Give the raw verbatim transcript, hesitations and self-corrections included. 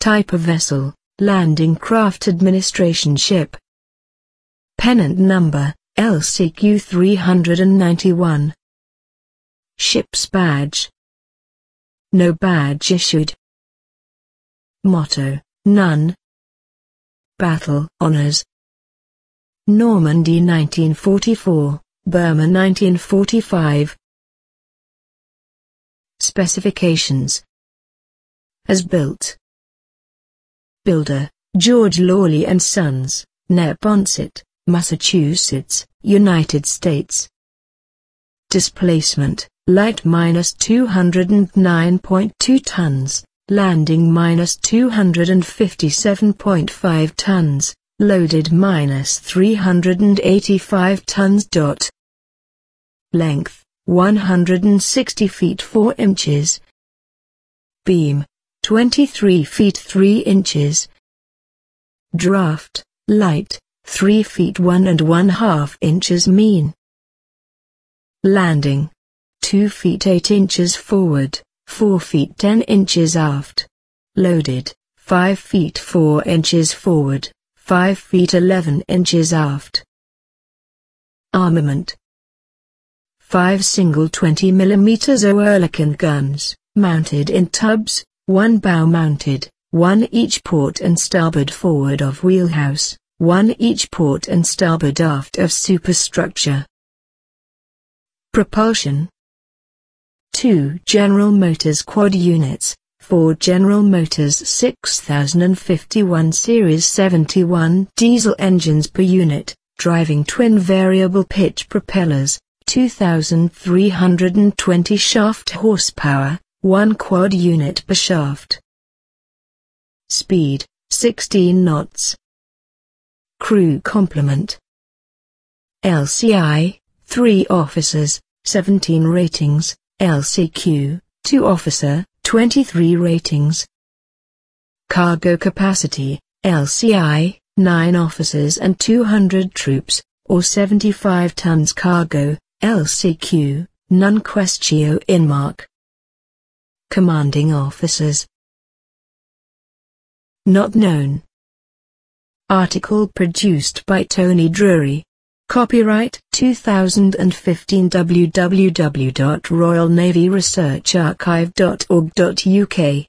Type of vessel, landing craft administration ship. Pennant number, L C Q three ninety-one. Ship's badge. No badge issued. Motto, none. Battle honors. Normandy nineteen forty-four, Burma nineteen forty-five. Specifications. As built. Builder, George Lawley and Sons, Neponset, Massachusetts, United States. Displacement, light minus two hundred nine point two tons, landing minus two hundred fifty-seven point five tons, loaded minus three hundred eighty-five tons. Dot. Length, one hundred sixty feet four inches. Beam, twenty-three feet three inches. Draft, light, three feet one and one half inches mean. Landing, two feet eight inches forward, four feet ten inches aft. Loaded, five feet four inches forward, five feet eleven inches aft. Armament. Five single twenty millimeter Oerlikon guns, mounted in tubs, one bow mounted, one each port and starboard forward of wheelhouse, one each port and starboard aft of superstructure. Propulsion. Two General Motors quad units, four General Motors six thousand fifty-one Series seventy-one diesel engines per unit, driving twin variable pitch propellers, two thousand three hundred twenty shaft horsepower, one quad unit per shaft. Speed, sixteen knots. Crew complement. L C I, three officers, seventeen ratings, L C Q, two officer, twenty-three ratings. Cargo capacity, L C I, nine officers and two hundred troops, or seventy-five tons cargo, L C Q, non quaestio in mark. Commanding officers. Not known. Article produced by Tony Drury. Copyright two thousand fifteen w w w dot royal navy research archive dot org dot u k